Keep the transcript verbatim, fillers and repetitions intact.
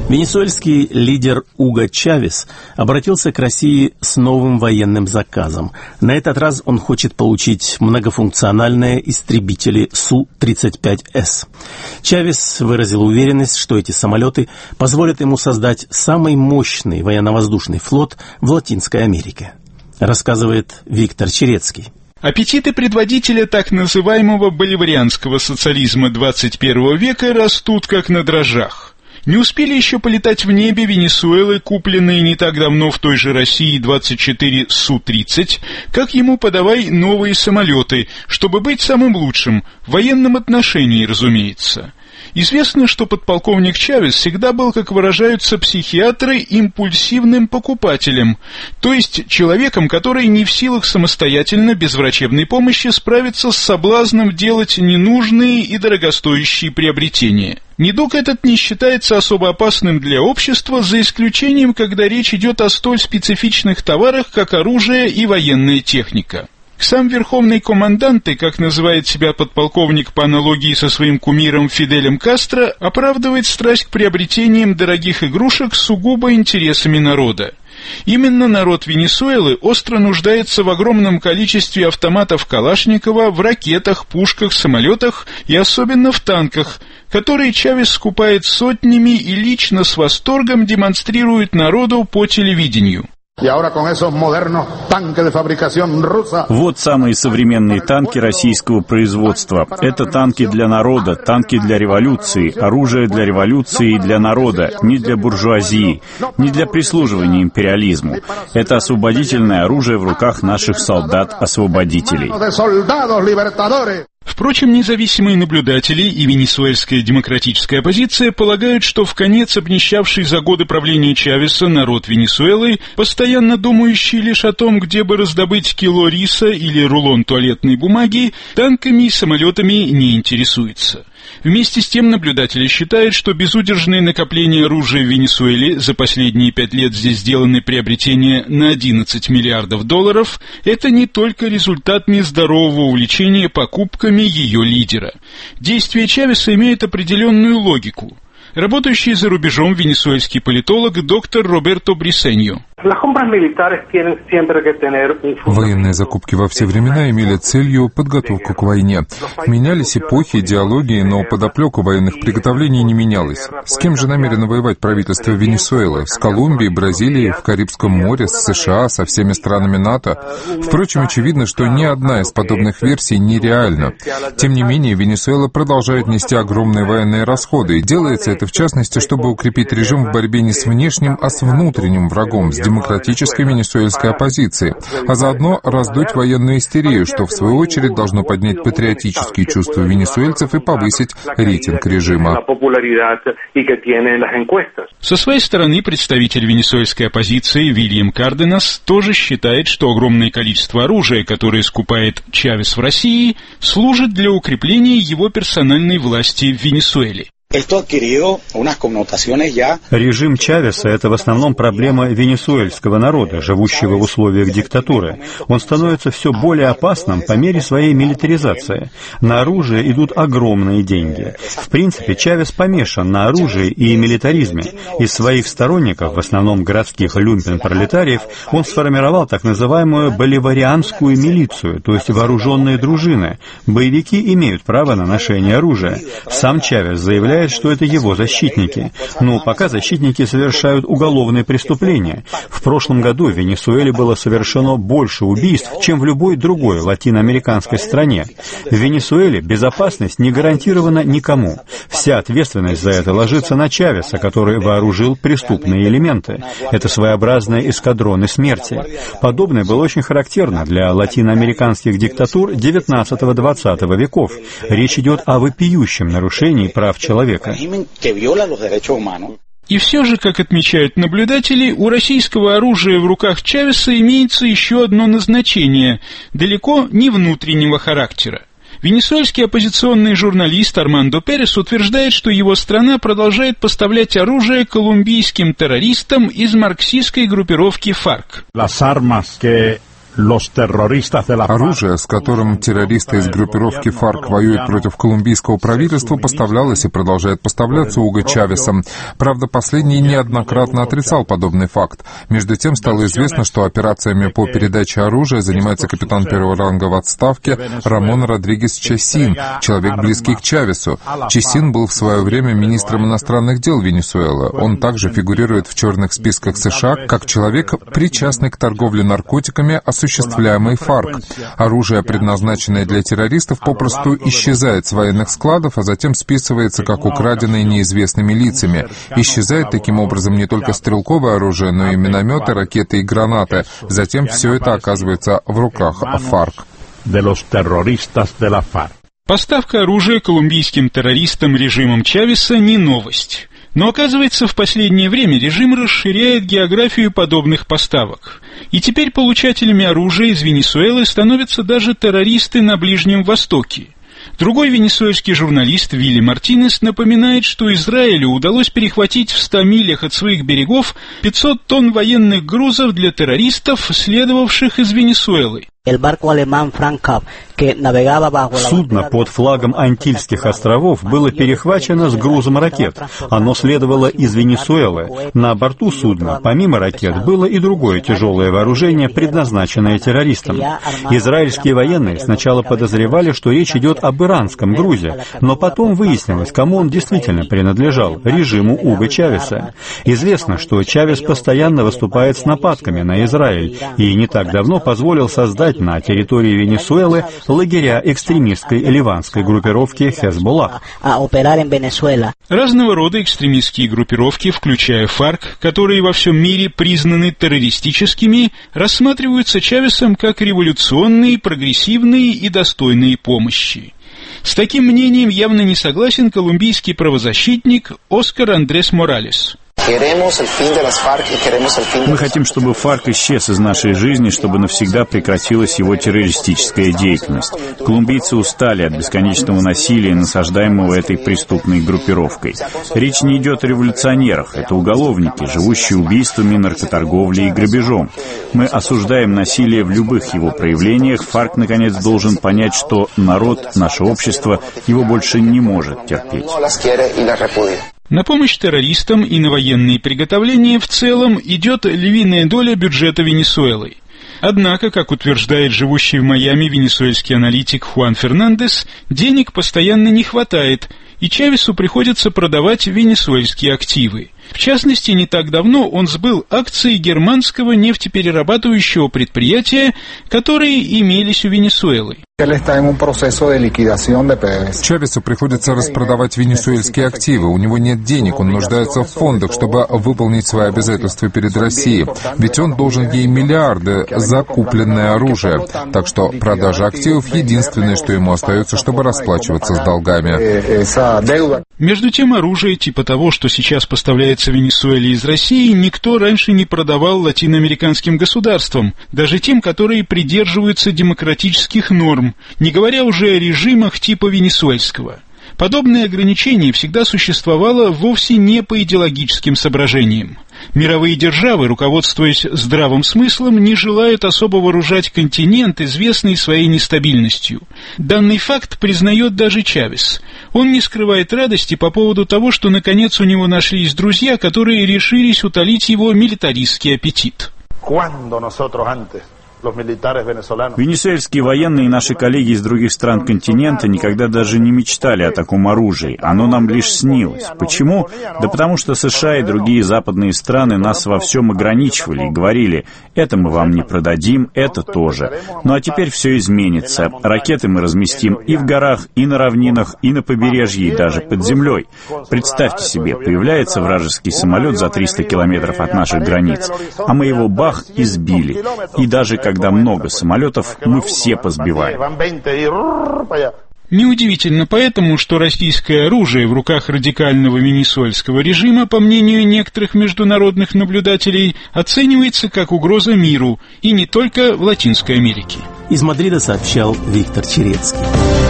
Венесуэльский лидер Уго Чавес обратился к России с новым военным заказом. На этот раз он хочет получить многофункциональные истребители Су тридцать пять эс. Чавес выразил уверенность, что эти самолеты позволят ему создать самый мощный военно-воздушный флот в Латинской Америке, рассказывает Виктор Черецкий. Аппетиты предводителя так называемого боливарианского социализма двадцать первого века растут как на дрожжах. Не успели еще полетать в небе Венесуэлы, купленные не так давно в той же России двадцать четыре Су тридцать, как ему подавай новые самолеты, чтобы быть самым лучшим, в военном отношении, разумеется. Известно, что подполковник Чавес всегда был, как выражаются психиатры, импульсивным покупателем, то есть человеком, который не в силах самостоятельно, без врачебной помощи, справиться с соблазном делать ненужные и дорогостоящие приобретения. Недуг этот не считается особо опасным для общества, за исключением, когда речь идет о столь специфичных товарах, как оружие и военная техника. Сам верховный команданте, как называет себя подполковник по аналогии со своим кумиром Фиделем Кастро, оправдывает страсть к приобретениям дорогих игрушек сугубо интересами народа. Именно народ Венесуэлы остро нуждается в огромном количестве автоматов Калашникова, в ракетах, пушках, самолетах и особенно в танках, которые Чавес скупает сотнями и лично с восторгом демонстрирует народу по телевидению. Вот самые современные танки российского производства. Это танки для народа, танки для революции, оружие для революции и для народа, не для буржуазии, не для прислуживания империализму. Это освободительное оружие в руках наших солдат-освободителей. Впрочем, независимые наблюдатели и венесуэльская демократическая оппозиция полагают, что вконец обнищавший за годы правления Чавеса народ Венесуэлы, постоянно думающий лишь о том, где бы раздобыть кило риса или рулон туалетной бумаги, танками и самолетами не интересуется. Вместе с тем наблюдатели считают, что безудержное накопление оружия в Венесуэле, за последние пять лет здесь сделаны приобретения на одиннадцать миллиардов долларов, это не только результат нездорового увлечения покупками ее лидера. Действия Чавеса имеют определенную логику. Работающий за рубежом венесуэльский политолог доктор Роберто Брисеньо. Военные закупки во все времена имели целью подготовку к войне. Менялись эпохи, идеологии, но подоплека военных приготовлений не менялась. С кем же намерено воевать правительство Венесуэлы? С Колумбией, Бразилией, в Карибском море, с США, со всеми странами НАТО? Впрочем, очевидно, что ни одна из подобных версий нереальна. Тем не менее, Венесуэла продолжает нести огромные военные расходы, и делается это в частности, чтобы укрепить режим в борьбе не с внешним, а с внутренним врагом, с демократической венесуэльской оппозицией, а заодно раздуть военную истерию, что в свою очередь должно поднять патриотические чувства венесуэльцев и повысить рейтинг режима. Со своей стороны представитель венесуэльской оппозиции Вильям Карденас тоже считает, что огромное количество оружия, которое скупает Чавес в России, служит для укрепления его персональной власти в Венесуэле. Режим Чавеса – это в основном проблема венесуэльского народа, живущего в условиях диктатуры. Он становится все более опасным по мере своей милитаризации. На оружие идут огромные деньги. В принципе, Чавес помешан на оружии и милитаризме. Из своих сторонников, в основном городских люмпен-пролетариев, он сформировал так называемую боливарианскую милицию, то есть вооруженные дружины. Боевики имеют право на ношение оружия. Сам Чавес заявляет, что это его защитники. Но пока защитники совершают уголовные преступления. В прошлом году в Венесуэле было совершено больше убийств, чем в любой другой латиноамериканской стране. В Венесуэле безопасность не гарантирована никому. Вся ответственность за это ложится на Чавеса, который вооружил преступные элементы. Это своеобразные эскадроны смерти. Подобное было очень характерно для латиноамериканских диктатур девятнадцатого-двадцатого веков. Речь идет о вопиющем нарушении прав человека. И все же, как отмечают наблюдатели, у российского оружия в руках Чавеса имеется еще одно назначение, далеко не внутреннего характера. Венесуэльский оппозиционный журналист Армандо Перес утверждает, что его страна продолжает поставлять оружие колумбийским террористам из марксистской группировки ФАРК. Оружие, с которым террористы из группировки ФАРК воюют против колумбийского правительства, поставлялось и продолжает поставляться Уго Чавесом. Правда, последний неоднократно отрицал подобный факт. Между тем, стало известно, что операциями по передаче оружия занимается капитан первого ранга в отставке Рамон Родригес Часин, человек, близкий к Чавесу. Часин был в свое время министром иностранных дел Венесуэлы. Он также фигурирует в черных списках США как человек, причастный к торговле наркотиками, осуществляемой ФАРК. Оружие, предназначенное для террористов, попросту исчезает с военных складов, а затем списывается как украденное неизвестными лицами. Исчезает таким образом не только стрелковое оружие, но и минометы, ракеты и гранаты. Затем все это оказывается в руках ФАРК. Поставка оружия колумбийским террористам режимом Чавеса не новость. Но оказывается, в последнее время режим расширяет географию подобных поставок. И теперь получателями оружия из Венесуэлы становятся даже террористы на Ближнем Востоке. Другой венесуэльский журналист Вилли Мартинес напоминает, что Израилю удалось перехватить в ста милях от своих берегов пятьсот тонн военных грузов для террористов, следовавших из Венесуэлы. Судно под флагом Антильских островов было перехвачено с грузом ракет. Оно следовало из Венесуэлы. На борту судна, помимо ракет, было и другое тяжелое вооружение, предназначенное террористам. Израильские военные сначала подозревали, что речь идет об иранском грузе, но потом выяснилось, кому он действительно принадлежал — режиму Уго Чавеса. Известно, что Чавес постоянно выступает с нападками на Израиль и не так давно позволил создать на территории Венесуэлы лагеря экстремистской ливанской группировки Хезболлах. Разного рода экстремистские группировки, включая ФАРК, которые во всем мире признаны террористическими, рассматриваются Чавесом как революционные, прогрессивные и достойные помощи. С таким мнением явно не согласен колумбийский правозащитник Оскар Андрес Моралес. Мы хотим, чтобы ФАРК исчез из нашей жизни, чтобы навсегда прекратилась его террористическая деятельность. Колумбийцы устали от бесконечного насилия, насаждаемого этой преступной группировкой. Речь не идет о революционерах, это уголовники, живущие убийствами, наркоторговлей и грабежом. Мы осуждаем насилие в любых его проявлениях. ФАРК, наконец, должен понять, что народ, наше общество, его больше не может терпеть. На помощь террористам и на военные приготовления в целом идет львиная доля бюджета Венесуэлы. Однако, как утверждает живущий в Майами венесуэльский аналитик Хуан Фернандес, денег постоянно не хватает, и Чавесу приходится продавать венесуэльские активы. В частности, не так давно он сбыл акции германского нефтеперерабатывающего предприятия, которые имелись у Венесуэлы. Чавесу приходится распродавать венесуэльские активы. У него нет денег, он нуждается в фондах, чтобы выполнить свои обязательства перед Россией. Ведь он должен ей миллиарды за купленное оружие. Так что продажа активов — единственное, что ему остается, чтобы расплачиваться с долгами. Между тем, оружие типа того, что сейчас поставляется Венесуэле из России, никто раньше не продавал латиноамериканским государствам, даже тем, которые придерживаются демократических норм, не говоря уже о режимах типа венесуэльского. Подобное ограничение всегда существовало вовсе не по идеологическим соображениям. Мировые державы, руководствуясь здравым смыслом, не желают особо вооружать континент, известный своей нестабильностью. Данный факт признает даже Чавес. Он не скрывает радости по поводу того, что наконец у него нашлись друзья, которые решились утолить его милитаристский аппетит. Венесуэльские военные и наши коллеги из других стран континента никогда даже не мечтали о таком оружии. Оно нам лишь снилось. Почему? Да потому что США и другие западные страны нас во всем ограничивали и говорили: это мы вам не продадим, это тоже. Ну а теперь все изменится. Ракеты мы разместим и в горах, и на равнинах, и на побережье, и даже под землей. Представьте себе, появляется вражеский самолет за триста километров от наших границ, а мы его бах и сбили. И даже когда много самолетов, мы все позбиваем. Неудивительно поэтому, что российское оружие в руках радикального венесуэльского режима, по мнению некоторых международных наблюдателей, оценивается как угроза миру, и не только в Латинской Америке. Из Мадрида сообщал Виктор Черецкий.